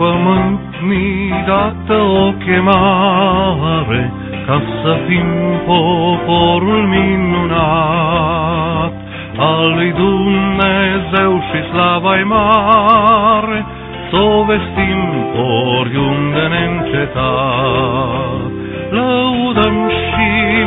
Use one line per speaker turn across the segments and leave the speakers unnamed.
pământ mi-i dată o chemare, ca să fim poporul minunat al lui Dumnezeu și slava-i mare, s-o vestim oriunde neîncetat. Lăudăm și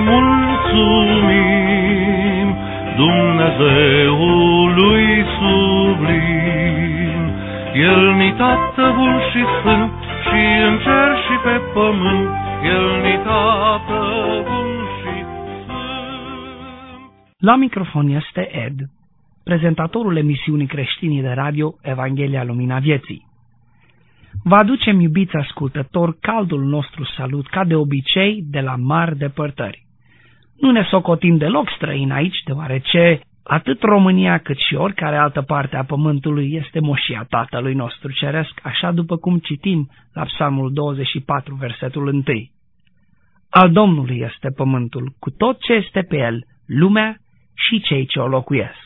mulțumim Dumnezeului sublim. El ni Tată bun și sfânt, și în cer și pe pământ, El ni Tată bun și sfânt.
La microfon este Ed, prezentatorul emisiunii creștine de radio Evanghelia Lumina Vieții. Vă aducem, iubiți ascultători, caldul nostru salut, ca de obicei, de la mari depărtări. Nu ne socotim deloc străini aici, deoarece atât România cât și oricare altă parte a pământului este moșia Tatălui nostru ceresc, așa după cum citim la Psalmul 24, versetul 1. Al Domnului este pământul, cu tot ce este pe el, lumea și cei ce o locuiesc.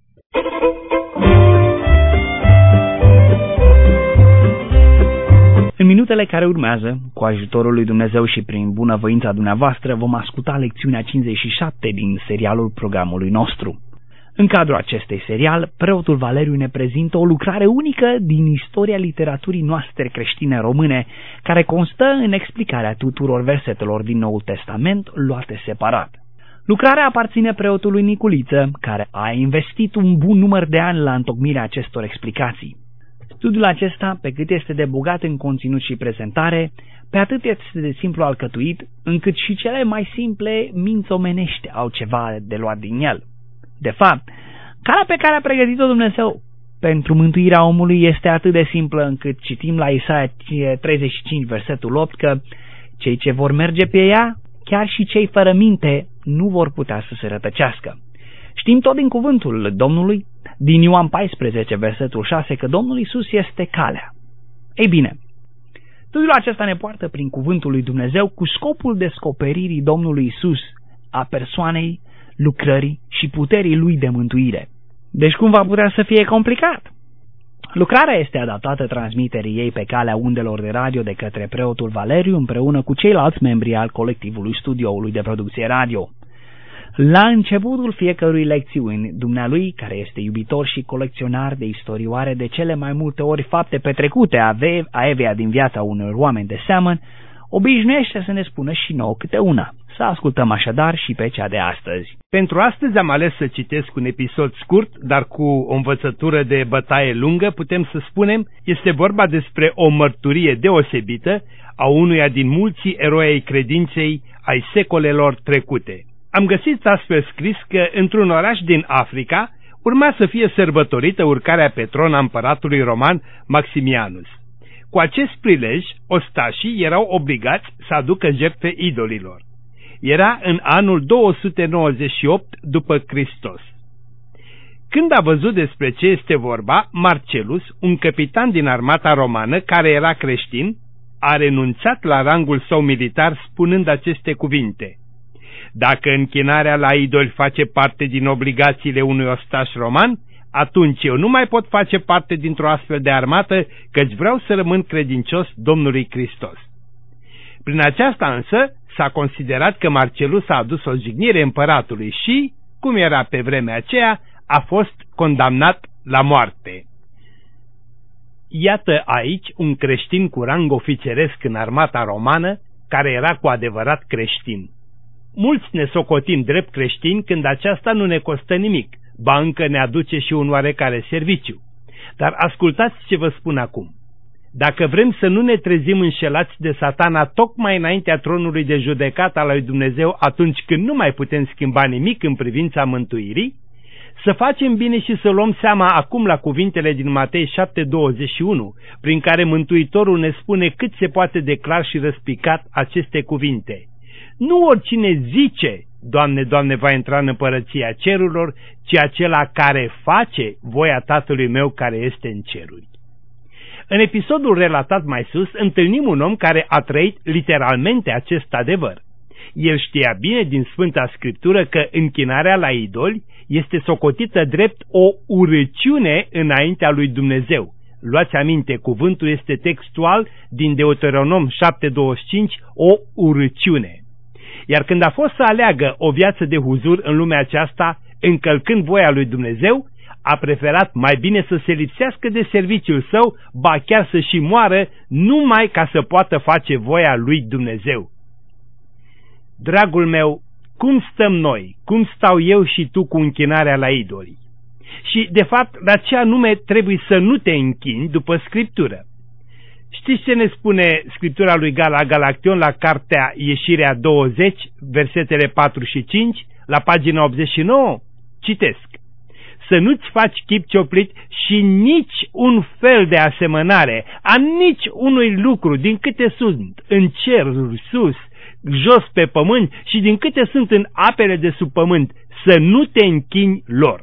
În minutele care urmează, cu ajutorul lui Dumnezeu și prin bunăvoința dumneavoastră, vom asculta lecțiunea 57 din serialul programului nostru. În cadrul acestui serial, preotul Valeriu ne prezintă o lucrare unică din istoria literaturii noastre creștine române, care constă în explicarea tuturor versetelor din Noul Testament luate separat. Lucrarea aparține preotului Niculiță, care a investit un bun număr de ani la întocmirea acestor explicații. Studiul acesta, pe cât este de bogat în conținut și prezentare, pe atât este de simplu alcătuit, încât și cele mai simple minți omenești au ceva de luat din el. De fapt, calea pe care a pregătit-o Dumnezeu pentru mântuirea omului este atât de simplă încât citim la Isaia 35, versetul 8, că cei ce vor merge pe ea, chiar și cei fără minte, nu vor putea să se rătăcească. Știm tot din cuvântul Domnului, din Ioan 14, versetul 6, că Domnul Iisus este calea. Ei bine, studiul acesta ne poartă prin cuvântul lui Dumnezeu cu scopul descoperirii Domnului Iisus, a persoanei, lucrării și puterii lui de mântuire. Deci cum va putea să fie complicat? Lucrarea este adaptată transmiterii ei pe calea undelor de radio de către preotul Valeriu împreună cu ceilalți membri al colectivului studioului de producție radio. La începutul fiecărui lecțiuni, dumnealui, care este iubitor și colecționar de istorioare de cele mai multe ori fapte petrecute avea din viața unor oameni de seamăn, obișnuiește să ne spună și nouă câte una. Să ascultăm așadar și pe cea de astăzi.
Pentru astăzi am ales să citesc un episod scurt, dar cu o învățătură de bătaie lungă, putem să spunem, este vorba despre o mărturie deosebită a unuia din mulți eroi ai credinței ai secolelor trecute. Am găsit astfel scris că într-un oraș din Africa urma să fie sărbătorită urcarea pe tron a împăratului roman Maximianus. Cu acest prilej, ostașii erau obligați să aducă jertfe idolilor. Era în anul 298 după Hristos. Când a văzut despre ce este vorba, Marcellus, un capitan din armata romană care era creștin, a renunțat la rangul său militar spunând aceste cuvinte: dacă închinarea la idoli face parte din obligațiile unui ostaș roman, atunci eu nu mai pot face parte dintr-o astfel de armată, căci vreau să rămân credincios Domnului Hristos. Prin aceasta însă s-a considerat că Marcellus a adus o jignire împăratului și, cum era pe vremea aceea, a fost condamnat la moarte. Iată aici un creștin cu rang ofițeresc în armata romană, care era cu adevărat creștin. Mulți ne socotim drept creștini când aceasta nu ne costă nimic, ba încă ne aduce și un oarecare serviciu. Dar ascultați ce vă spun acum. Dacă vrem să nu ne trezim înșelați de Satana tocmai înaintea tronului de judecată al lui Dumnezeu atunci când nu mai putem schimba nimic în privința mântuirii, să facem bine și să luăm seama acum la cuvintele din Matei 7:21, prin care Mântuitorul ne spune cât se poate de clar și răspicat aceste cuvinte. Nu oricine zice, Doamne, Doamne, va intra în împărăția cerurilor, ci acela care face voia Tatălui meu care este în ceruri. În episodul relatat mai sus, întâlnim un om care a trăit literalmente acest adevăr. El știa bine din Sfânta Scriptură că închinarea la idoli este socotită drept o urăciune înaintea lui Dumnezeu. luați aminte, cuvântul este textual din Deuteronom 7:25, o urăciune. Iar când a fost să aleagă o viață de huzur în lumea aceasta, încălcând voia lui Dumnezeu, a preferat mai bine să se lipsească de serviciul său, ba chiar să și moară, numai ca să poată face voia lui Dumnezeu. Dragul meu, cum stăm noi, cum stau eu și tu cu închinarea la idoli? Și, de fapt, la ce anume trebuie să nu te închini după Scriptură? Știți ce ne spune Scriptura lui Galaction la cartea Ieșirea 20, versetele 4 și 5, la pagina 89? Citesc: să nu-ți faci chip cioplit și nici un fel de asemănare a nici unui lucru din câte sunt în ceruri sus, jos pe pământ și din câte sunt în apele de sub pământ, să nu te închini lor.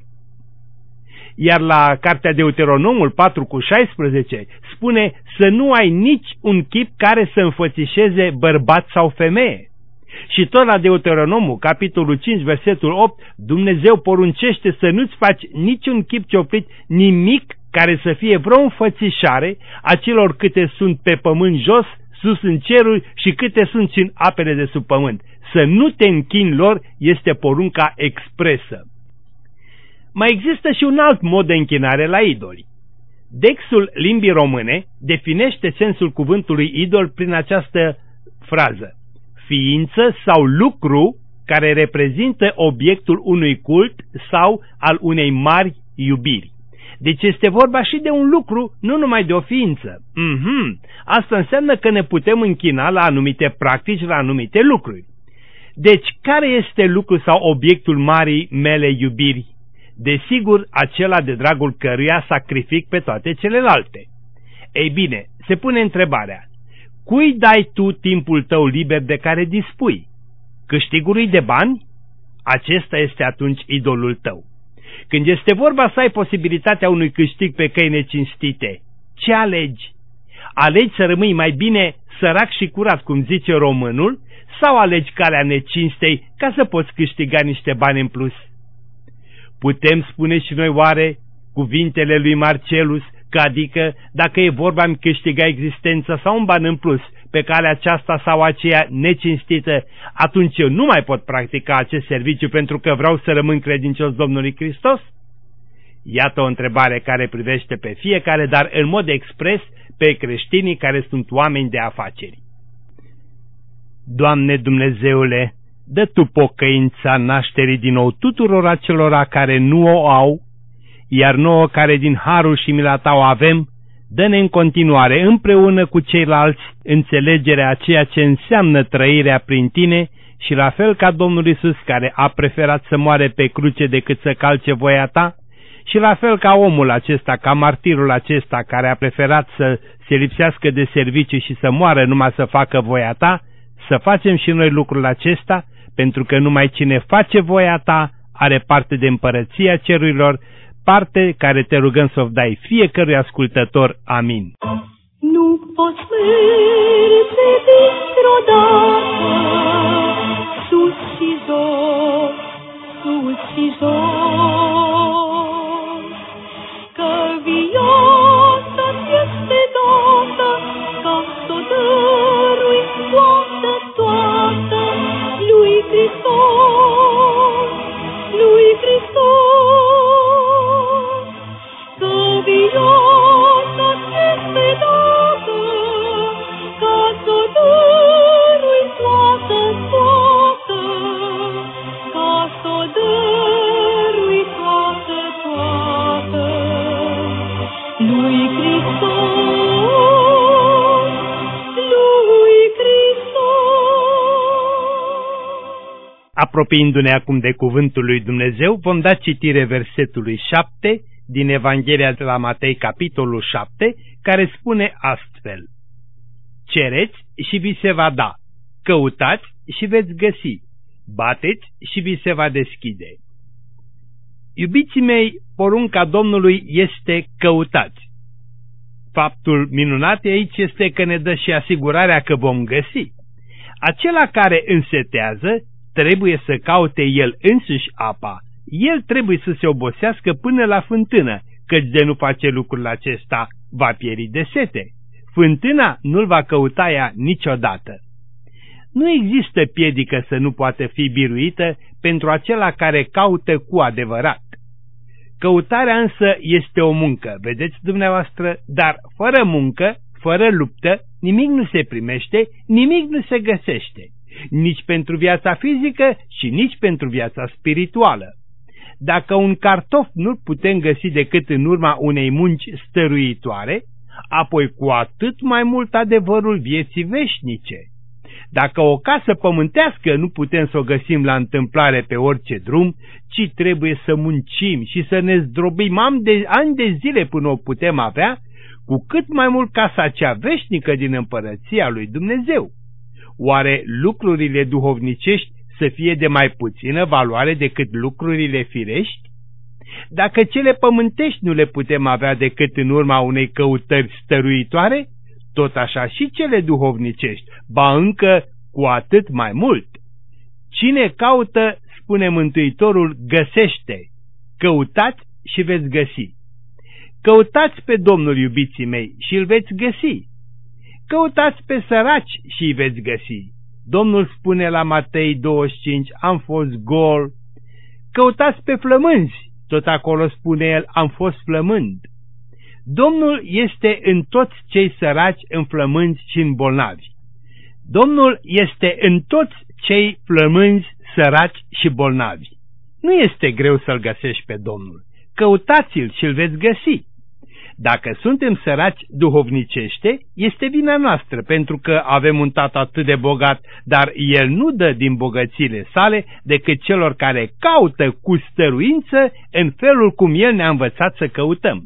Iar la cartea Deuteronomul 4:16 spune să nu ai nici un chip care să înfățișeze bărbat sau femeie. Și tot la Deuteronomul, capitolul 5, versetul 8, Dumnezeu poruncește să nu-ți faci niciun chip cioplit, nimic care să fie vreo înfățișare a celor câte sunt pe pământ jos, sus în ceruri și câte sunt și în apele de sub pământ. Să nu te închini lor este porunca expresă. Mai există și un alt mod de închinare la idoli. Dexul limbii române definește sensul cuvântului idol prin această frază: ființă sau lucru care reprezintă obiectul unui cult sau al unei mari iubiri. Deci este vorba și de un lucru, nu numai de o ființă. Asta înseamnă că ne putem închina la anumite practici, la anumite lucruri. Deci, care este lucru sau obiectul marii mele iubiri? Desigur, acela de dragul căruia sacrific pe toate celelalte. Ei bine, se pune întrebarea: cui dai tu timpul tău liber de care dispui? Câștigului de bani? Acesta este atunci idolul tău. Când este vorba să ai posibilitatea unui câștig pe căi necinstite, ce alegi? Alegi să rămâi mai bine sărac și curat, cum zice românul, sau alegi calea necinstei ca să poți câștiga niște bani în plus? Putem spune și noi oare cuvintele lui Marcelus, că adică dacă e vorba îmi câștiga existența sau un ban în plus pe calea aceasta sau aceea necinstită, atunci eu nu mai pot practica acest serviciu pentru că vreau să rămân credincios Domnului Hristos? Iată o întrebare care privește pe fiecare, dar în mod expres pe creștinii care sunt oameni de afaceri. Doamne Dumnezeule, dă Tu pocăința nașterii din nou tuturor acelora care nu o au, iar nouă care din harul și mila Ta o avem, dă-ne în continuare împreună cu ceilalți înțelegerea a ceea ce înseamnă trăirea prin Tine și la fel ca Domnul Iisus, care a preferat să moare pe cruce decât să calce voia Ta, și la fel ca omul acesta, ca martirul acesta care a preferat să se lipsească de serviciu și să moară numai să facă voia Ta, să facem și noi lucrul acesta, pentru că numai cine face voia Ta are parte de împărăția cerurilor, parte care te rugăm să o dai fiecărui ascultător. Amin.
Nu poți merge dintr-o dată, sus și jos, sus și jos, că viața este dată, ca să o dărui toată lui Hristos, lui Hristos, că viața este dată, ca să o dărui toată, ca să o dărui toată, lui Hristos, lui Hristos.
Apropiindu-ne acum de cuvântul lui Dumnezeu, vom da citire versetului 7 din Evanghelia de la Matei, capitolul 7, care spune astfel: cereți și vi se va da, căutați și veți găsi, bateți și vi se va deschide. Iubiții mei, porunca Domnului este căutați. Faptul minunat aici este că ne dă și asigurarea că vom găsi. Acela care însetează trebuie să caute el însuși apa. El trebuie să se obosească până la fântână, căci de nu face lucrul acesta va pieri de sete. Fântâna nu-l va căuta ea niciodată. Nu există piedică să nu poată fi biruită pentru acela care caută cu adevărat. Căutarea însă este o muncă, vedeți dumneavoastră, dar fără muncă, fără luptă, nimic nu se primește, nimic nu se găsește, nici pentru viața fizică și nici pentru viața spirituală. Dacă un cartof nu-l putem găsi decât în urma unei munci stăruitoare, apoi cu atât mai mult adevărul vieții veșnice. Dacă o casă pământească nu putem să o găsim la întâmplare pe orice drum, ci trebuie să muncim și să ne zdrobim ani de zile până o putem avea, cu cât mai mult casa cea veșnică din împărăția lui Dumnezeu. Oare lucrurile duhovnicești să fie de mai puțină valoare decât lucrurile firești? Dacă cele pământești nu le putem avea decât în urma unei căutări stăruitoare, tot așa și cele duhovnicești, ba încă cu atât mai mult. Cine caută, spune Mântuitorul, găsește. Căutați și veți găsi. Căutați pe Domnul, iubiții mei, și îl veți găsi. Căutați pe săraci și îi veți găsi. Domnul spune la Matei 25, am fost gol. Căutați pe flămânzi, tot acolo spune el, am fost flămând. Domnul este în toți cei săraci, înflămânzi și îmbolnavi. Domnul este în toți cei flămânzi, săraci și bolnavi. Nu este greu să-L găsești pe Domnul. Căutați-L și îl veți găsi. Dacă suntem săraci duhovnicește, este vina noastră, pentru că avem un tată atât de bogat, dar El nu dă din bogățiile sale decât celor care caută cu stăruință în felul cum El ne-a învățat să căutăm.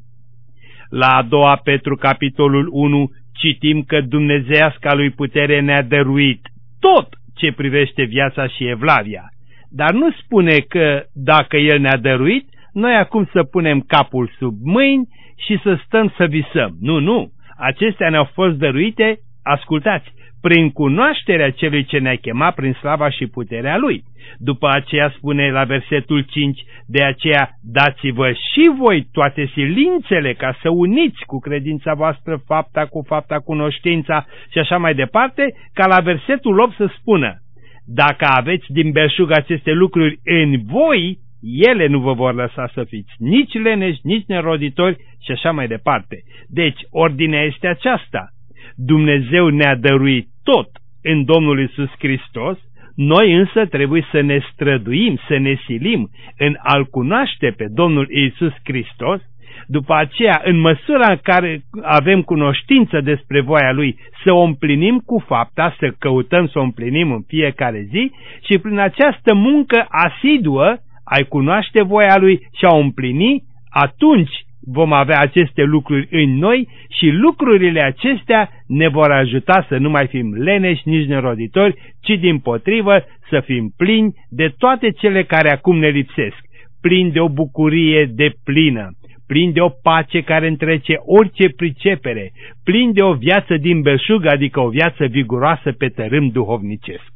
La a doua Petru, capitolul 1, citim că dumnezeiasca lui putere ne-a dăruit tot ce privește viața și evlavia, dar nu spune că dacă El ne-a dăruit, noi acum să punem capul sub mâini și să stăm să visăm. Nu, acestea ne-au fost dăruite, ascultați, prin cunoașterea celui ce ne-a chemat prin slava și puterea Lui. După aceea spune la versetul 5, de aceea dați-vă și voi toate silințele ca să uniți cu credința voastră fapta cu fapta, cunoștința și așa mai departe, ca la versetul 8 să spună, dacă aveți din belșug aceste lucruri în voi, ele nu vă vor lăsa să fiți nici leneși, nici neroditori și așa mai departe. Deci, ordinea este aceasta. Dumnezeu ne-a dăruit tot în Domnul Iisus Hristos, noi însă trebuie să ne străduim, să ne silim în a-L cunoaște pe Domnul Iisus Hristos, după aceea, în măsura în care avem cunoștință despre voia Lui, să o împlinim cu fapta, să căutăm să o împlinim în fiecare zi și prin această muncă asiduă ai cunoaște voia Lui și a o împlini, atunci vom avea aceste lucruri în noi și lucrurile acestea ne vor ajuta să nu mai fim leneși, nici neroditori, ci dimpotrivă să fim plini de toate cele care acum ne lipsesc, plini de o bucurie deplină, plini de o pace care întrece orice pricepere, plini de o viață din belșug, adică o viață viguroasă pe tărâm duhovnicesc.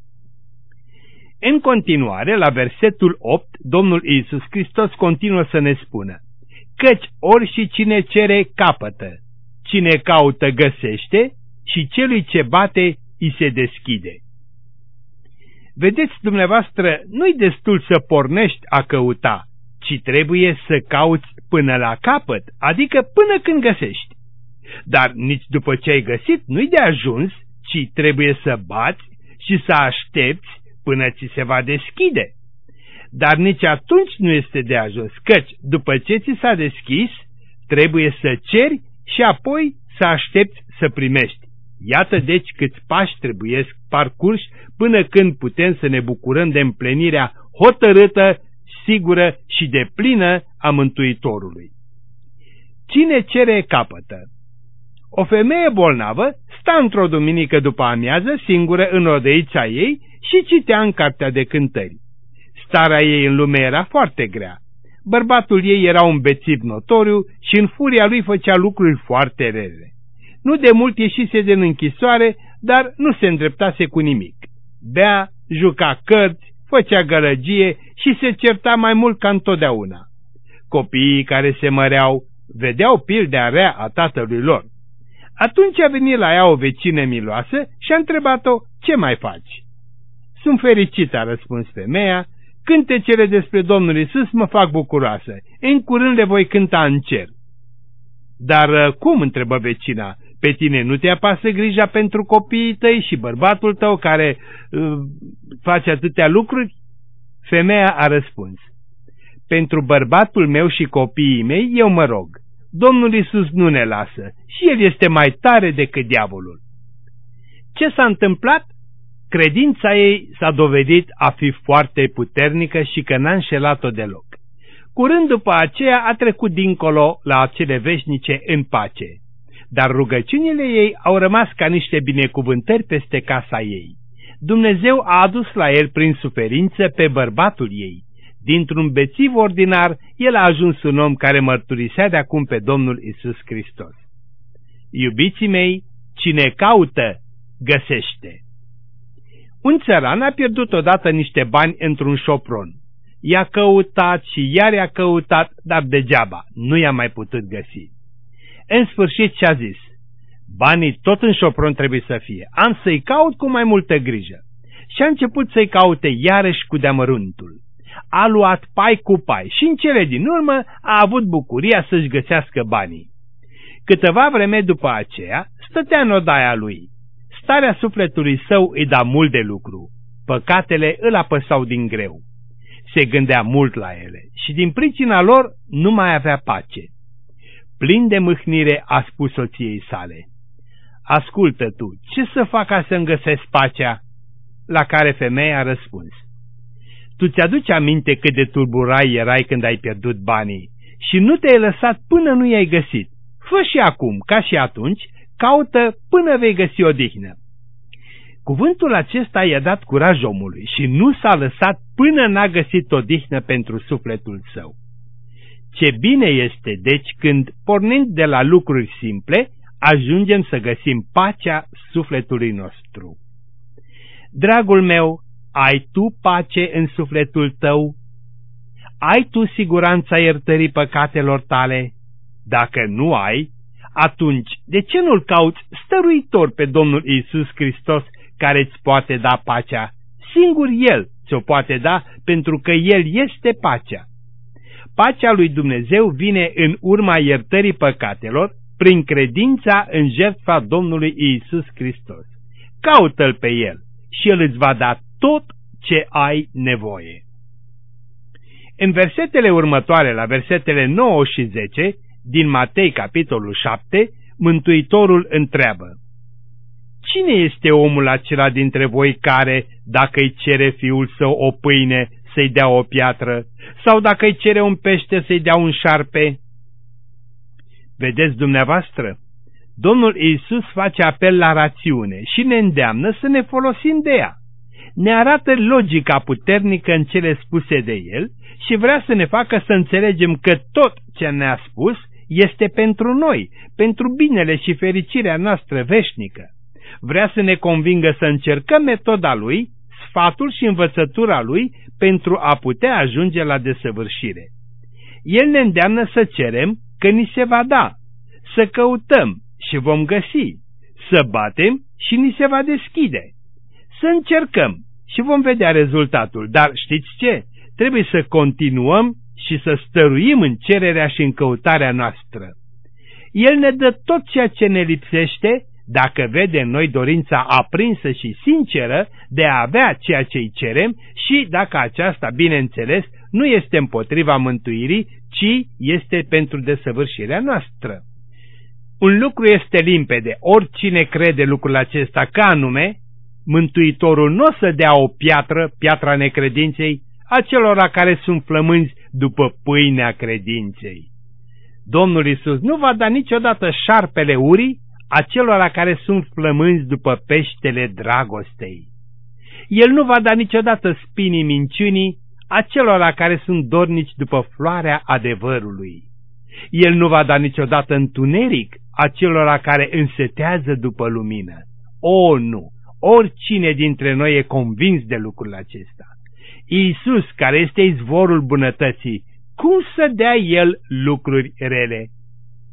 În continuare, la versetul 8, Domnul Iisus Hristos continuă să ne spună, căci ori și cine cere capătă, cine caută găsește și celui ce bate îi se deschide. Vedeți dumneavoastră, nu-i destul să pornești a căuta, ci trebuie să cauți până la capăt, adică până când găsești. Dar nici după ce ai găsit nu-i de ajuns, ci trebuie să bați și să aștepți până ți se va deschide. Dar nici atunci nu este de ajuns, căci după ce ți s-a deschis, trebuie să ceri și apoi să aștepți să primești. Iată deci câți pași trebuiesc parcurși până când putem să ne bucurăm de împlinirea hotărâtă, sigură și deplină a Mântuitorului. Cine cere capătă. O femeie bolnavă sta într-o duminică după amiază singură în odăița ei și citea în cartea de cântări. Starea ei în lume era foarte grea. Bărbatul ei era un bețiv notoriu și în furia lui făcea lucruri foarte rele. Nu de mult ieșise din închisoare, dar nu se îndreptase cu nimic. Bea, juca cărți, făcea gălăgie și se certa mai mult ca întotdeauna. Copiii care se măreau vedeau pildea rea a tatălui lor. Atunci a venit la ea o vecină miloasă și a întrebat-o, ce mai faci? Sunt fericită, a răspuns femeia, cântecele despre Domnul Iisus mă fac bucuroasă, în curând le voi cânta în cer. Dar cum, întrebă vecina, pe tine nu te apasă grija pentru copiii tăi și bărbatul tău care face atâtea lucruri? Femeia a răspuns, pentru bărbatul meu și copiii mei eu mă rog, Domnul Iisus nu ne lasă și El este mai tare decât diavolul. Ce s-a întâmplat? Credința ei s-a dovedit a fi foarte puternică și că n-a înșelat-o deloc. Curând după aceea a trecut dincolo la cele veșnice în pace, dar rugăciunile ei au rămas ca niște binecuvântări peste casa ei. Dumnezeu a adus la el prin suferință pe bărbatul ei. Dintr-un bețiv ordinar, el a ajuns un om care mărturisea de acum pe Domnul Iisus Hristos. Iubiții mei, cine caută, găsește. Un țăran a pierdut odată niște bani într-un șopron. I-a căutat și iar i-a căutat, dar degeaba, nu i-a mai putut găsi. În sfârșit și-a zis, banii tot în șopron trebuie să fie, am să-i caut cu mai multă grijă. Și a început să-i caute iarăși cu deamăruntul. A luat pai cu pai și în cele din urmă a avut bucuria să-și găsească banii. Câteva vreme după aceea stătea în odaia lui. Starea sufletului său îi da mult de lucru, păcatele îl apăsau din greu. Se gândea mult la ele și din pricina lor nu mai avea pace. Plin de mâhnire a spus soției sale, ascultă tu, ce să fac ca să-mi găsesc pacea? La care femeia a răspuns, tu ți-aduci aminte cât de tulburai erai când ai pierdut banii și nu te-ai lăsat până nu i-ai găsit. Fă și acum, ca și atunci, caută până vei găsi odihnă. Cuvântul acesta i-a dat curaj omului și nu s-a lăsat până n-a găsit odihnă pentru sufletul său. Ce bine este, deci, când, pornind de la lucruri simple, ajungem să găsim pacea sufletului nostru. Dragul meu, ai tu pace în sufletul tău? Ai tu siguranța iertării păcatelor tale? Dacă nu ai, atunci de ce nu-L cauți stăruitor pe Domnul Iisus Hristos care îți poate da pacea? Singur El ți-o poate da pentru că El este pacea. Pacea lui Dumnezeu vine în urma iertării păcatelor prin credința în jertfa Domnului Iisus Hristos. Caută-L pe El și El îți va da tot ce ai nevoie. În versetele următoare, la versetele 9 și 10, din Matei, capitolul 7, Mântuitorul întreabă, cine este omul acela dintre voi care, dacă îi cere fiul său o pâine, să-i dea o piatră, sau dacă îi cere un pește, să-i dea un șarpe? Vedeți dumneavoastră, Domnul Iisus face apel la rațiune și ne îndeamnă să ne folosim de ea. Ne arată logica puternică în cele spuse de El și vrea să ne facă să înțelegem că tot ce ne-a spus este pentru noi, pentru binele și fericirea noastră veșnică. Vrea să ne convingă să încercăm metoda Lui, sfatul și învățătura Lui pentru a putea ajunge la desăvârșire. El ne îndeamnă să cerem că ni se va da, să căutăm și vom găsi, să batem și ni se va deschide, să încercăm și vom vedea rezultatul. Dar știți ce? Trebuie să continuăm și să stăruim în cererea și în căutarea noastră. El ne dă tot ceea ce ne lipsește dacă vede în noi dorința aprinsă și sinceră de a avea ceea ce îi cerem și dacă aceasta, bineînțeles, nu este împotriva mântuirii, ci este pentru desăvârșirea noastră. Un lucru este limpede, oricine crede lucrul acesta, că anume, Mântuitorul nu o să dea o piatră, piatra necredinței, acelora care sunt flămânzi după pâinea credinței. Domnul Iisus nu va da niciodată șarpele urii acelora care sunt flămânzi după peștele dragostei. El nu va da niciodată spinii minciunii acelora care sunt dornici după floarea adevărului. El nu va da niciodată întuneric acelora care însetează după lumină. O, nu! Oricine dintre noi e convins de lucrul acesta. Iisus, care este izvorul bunătății, cum să dea El lucruri rele?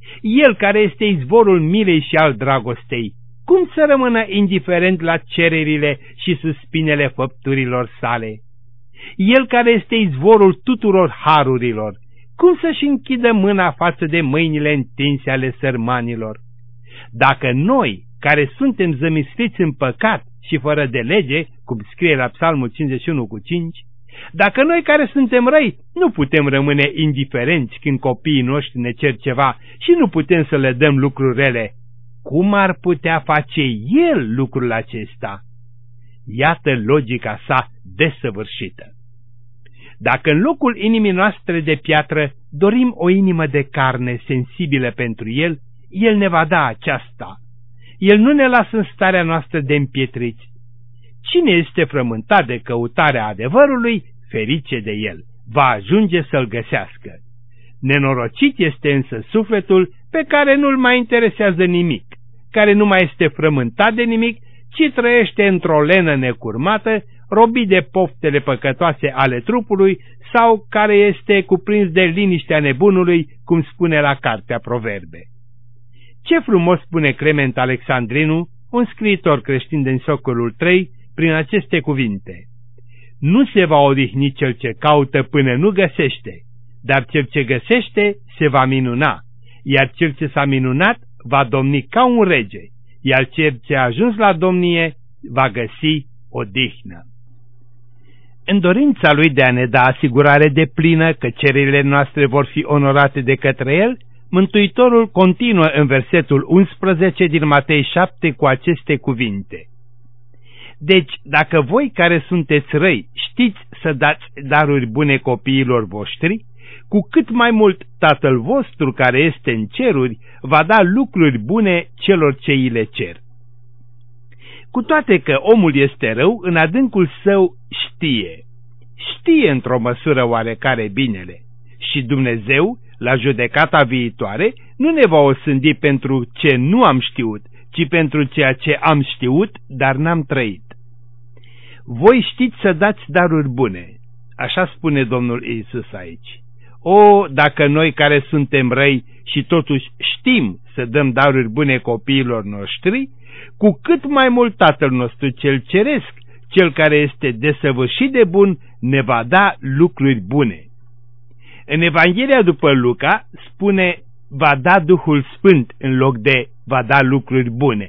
El care este izvorul milei și al dragostei, cum să rămână indiferent la cererile și suspinele făpturilor sale? El care este izvorul tuturor harurilor, cum să-și închidă mâna față de mâinile întinse ale sărmanilor? Dacă noi, care suntem zămisliți în păcat și fără de lege, cum scrie la Psalmul 51:5, dacă noi care suntem răi nu putem rămâne indiferenți când copiii noștri ne cer ceva și nu putem să le dăm lucruri rele, cum ar putea face El lucrul acesta? Iată logica sa desăvârșită. Dacă în locul inimii noastre de piatră dorim o inimă de carne sensibilă pentru El, El ne va da aceasta. El nu ne lasă în starea noastră de împietriți. Cine este frământat de căutarea adevărului, ferice de el, va ajunge să-l găsească. Nenorocit este însă sufletul pe care nu-l mai interesează nimic, care nu mai este frământat de nimic, ci trăiește într-o lenă necurmată, robit de poftele păcătoase ale trupului sau care este cuprins de liniștea nebunului, cum spune la Cartea Proverbe. Ce frumos spune Clement Alexandrinu, un scriitor creștin din secolul III, prin aceste cuvinte: nu se va odihni cel ce caută până nu găsește, dar cel ce găsește se va minuna, iar cel ce s-a minunat va domni ca un rege, iar cel ce a ajuns la domnie va găsi odihnă. În dorința lui de a ne da asigurare deplină că cererile noastre vor fi onorate de către El, Mântuitorul continuă în versetul 11 din Matei 7 cu aceste cuvinte: deci, dacă voi care sunteți răi știți să dați daruri bune copiilor voștri, cu cât mai mult Tatăl vostru care este în ceruri va da lucruri bune celor ce îi le cer. Cu toate că omul este rău, în adâncul său știe într-o măsură oarecare binele și Dumnezeu, la judecata viitoare, nu ne va osândi pentru ce nu am știut, ci pentru ceea ce am știut, dar n-am trăit. Voi știți să dați daruri bune, așa spune Domnul Iisus aici. O, dacă noi care suntem răi și totuși știm să dăm daruri bune copiilor noștri, cu cât mai mult Tatăl nostru cel ceresc, cel care este desăvârșit de bun, ne va da lucruri bune. În Evanghelia după Luca spune va da Duhul Sfânt în loc de va da lucruri bune.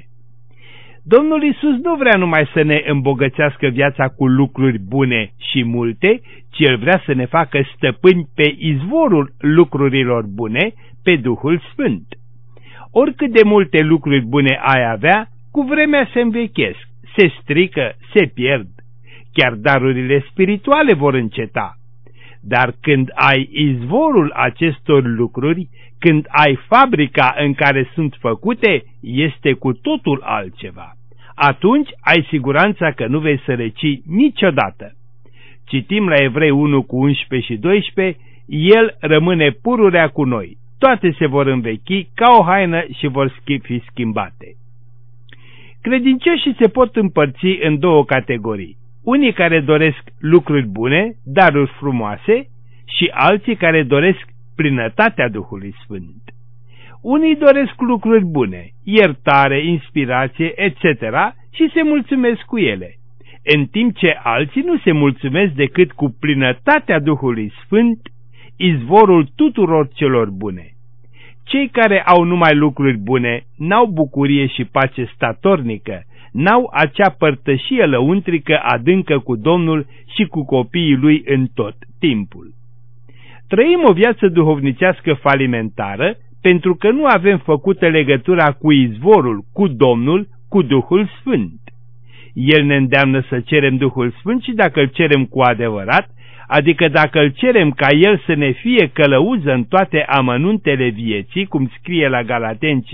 Domnul Iisus nu vrea numai să ne îmbogățească viața cu lucruri bune și multe, ci El vrea să ne facă stăpâni pe izvorul lucrurilor bune, pe Duhul Sfânt. Oricât de multe lucruri bune ai avea, cu vremea se învechesc, se strică, se pierd. Chiar darurile spirituale vor înceta. Dar când ai izvorul acestor lucruri, când ai fabrica în care sunt făcute, este cu totul altceva. Atunci ai siguranța că nu vei sărăci niciodată. Citim la Evrei 1 cu 11 și 12, El rămâne pururea cu noi. Toate se vor învechi ca o haină și vor fi schimbate. Credincioșii se pot împărți în două categorii. Unii care doresc lucruri bune, daruri frumoase, și alții care doresc plinătatea Duhului Sfânt. Unii doresc lucruri bune, iertare, inspirație, etc. și se mulțumesc cu ele, în timp ce alții nu se mulțumesc decât cu plinătatea Duhului Sfânt, izvorul tuturor celor bune. Cei care au numai lucruri bune n-au bucurie și pace statornică, n-au acea părtășie lăuntrică adâncă cu Domnul și cu copiii Lui în tot timpul. Trăim o viață duhovnicească falimentară pentru că nu avem făcută legătura cu izvorul, cu Domnul, cu Duhul Sfânt. El ne îndeamnă să cerem Duhul Sfânt și dacă îl cerem cu adevărat, adică dacă îl cerem ca El să ne fie călăuză în toate amănuntele vieții, cum scrie la Galateni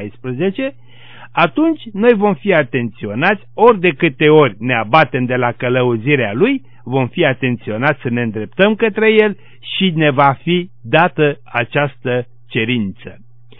5:16, atunci noi vom fi atenționați, ori de câte ori ne abatem de la călăuzirea Lui, vom fi atenționați să ne îndreptăm către El și ne va fi dată această cerință.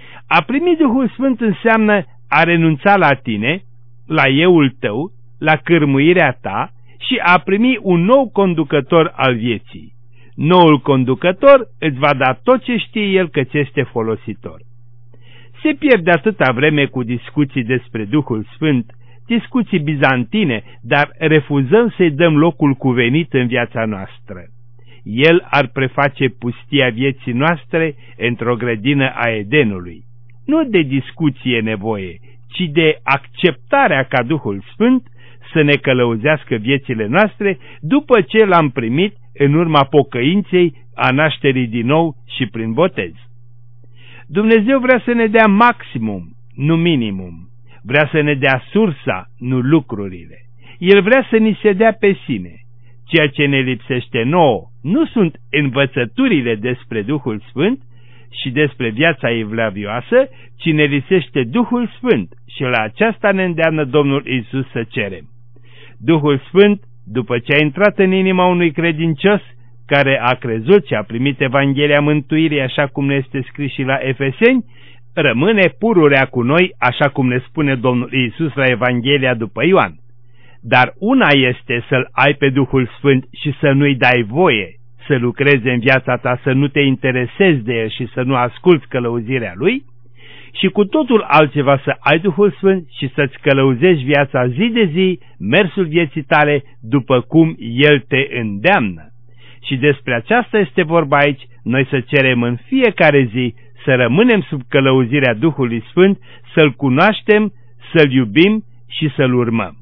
A primi Duhul Sfânt înseamnă a renunța la tine, la euul tău, la cârmuirea ta și a primi un nou conducător al vieții. Noul conducător îți va da tot ce știe El că ți este folositor. Se pierde atâta vreme cu discuții despre Duhul Sfânt, discuții bizantine, dar refuzăm să-i dăm locul cuvenit în viața noastră. El ar preface pustia vieții noastre într-o grădină a Edenului. Nu de discuție e nevoie, ci de acceptarea ca Duhul Sfânt să ne călăuzească viețile noastre după ce l-am primit în urma pocăinței, a nașterii din nou și prin botez. Dumnezeu vrea să ne dea maximum, nu minimum. Vrea să ne dea sursa, nu lucrurile. El vrea să ni se dea pe sine. Ceea ce ne lipsește nouă nu sunt învățăturile despre Duhul Sfânt și despre viața evlavioasă, ci ne lipsește Duhul Sfânt și la aceasta ne îndeamnă Domnul Iisus să cerem. Duhul Sfânt, după ce a intrat în inima unui credincios care a crezut și a primit Evanghelia mântuirii așa cum ne este scris și la Efeseni, rămâne pururea cu noi, așa cum ne spune Domnul Iisus la Evanghelia după Ioan. Dar una este să-L ai pe Duhul Sfânt și să nu-i dai voie să lucreze în viața ta, să nu te interesezi de El și să nu asculți călăuzirea Lui, și cu totul altceva să ai Duhul Sfânt și să-ți călăuzești viața zi de zi, mersul vieții tale după cum El te îndeamnă. Și despre aceasta este vorba aici, noi să cerem în fiecare zi să rămânem sub călăuzirea Duhului Sfânt, să-L cunoaștem, să-L iubim și să-L urmăm.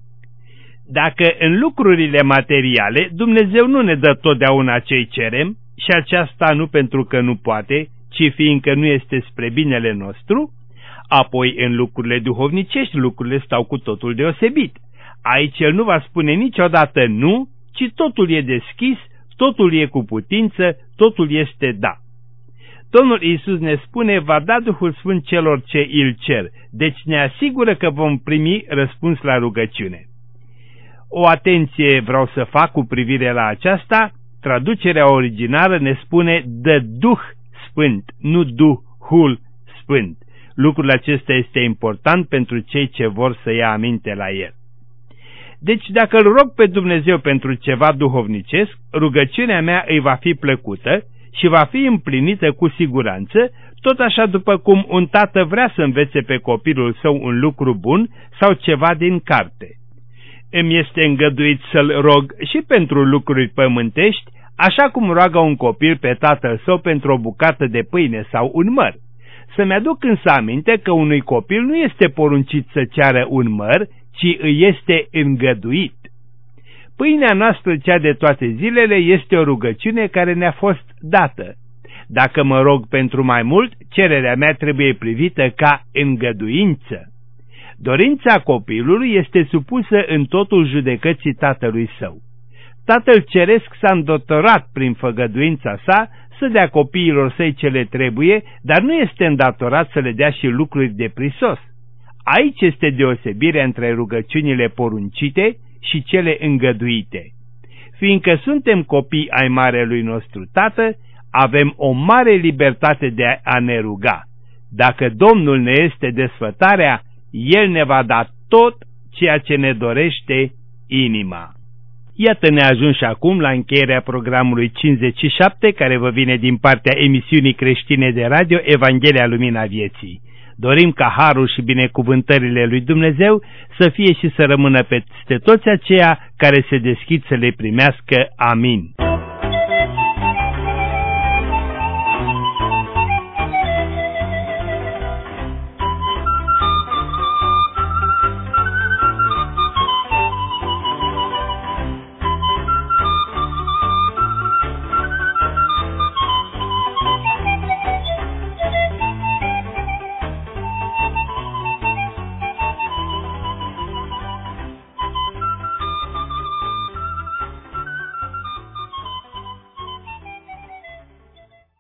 Dacă în lucrurile materiale Dumnezeu nu ne dă totdeauna ce-i cerem, și aceasta nu pentru că nu poate, ci fiindcă nu este spre binele nostru, apoi în lucrurile duhovnicești lucrurile stau cu totul deosebit. Aici El nu va spune niciodată nu, ci totul e deschis, totul e cu putință, totul este da. Domnul Iisus ne spune, va da Duhul Sfânt celor ce îl cer, deci ne asigură că vom primi răspuns la rugăciune. O atenție vreau să fac cu privire la aceasta, traducerea originală ne spune de Duh Sfânt, nu Duhul Sfânt. Lucrul acesta este important pentru cei ce vor să ia aminte la el. Deci dacă îl rog pe Dumnezeu pentru ceva duhovnicesc, rugăciunea mea îi va fi plăcută și va fi împlinită cu siguranță, tot așa după cum un tată vrea să învețe pe copilul său un lucru bun sau ceva din carte. Îmi este îngăduit să-l rog și pentru lucruri pământești, așa cum roagă un copil pe tatăl său pentru o bucată de pâine sau un măr. Să-mi aduc însă aminte că unui copil nu este poruncit să ceară un măr, ci îi este îngăduit. Pâinea noastră, cea de toate zilele, este o rugăciune care ne-a fost dată. Dacă mă rog pentru mai mult, cererea mea trebuie privită ca îngăduință. Dorința copilului este supusă în totul judecății tatălui său. Tatăl ceresc s-a îndatorat prin făgăduința sa să dea copiilor săi ce le trebuie, dar nu este îndatorat să le dea și lucruri de prisos. Aici este deosebirea între rugăciunile poruncite și cele îngăduite. Fiindcă suntem copii ai marelui nostru Tată, avem o mare libertate de a ne ruga. Dacă Domnul ne este desfătarea, El ne va da tot ceea ce ne dorește inima. Iată ne ajuns și acum la încheierea programului 57, care vă vine din partea emisiunii creștine de radio Evanghelia Lumina Vieții. Dorim ca harul și binecuvântările lui Dumnezeu să fie și să rămână peste toți aceia care se deschid să le primească. Amin.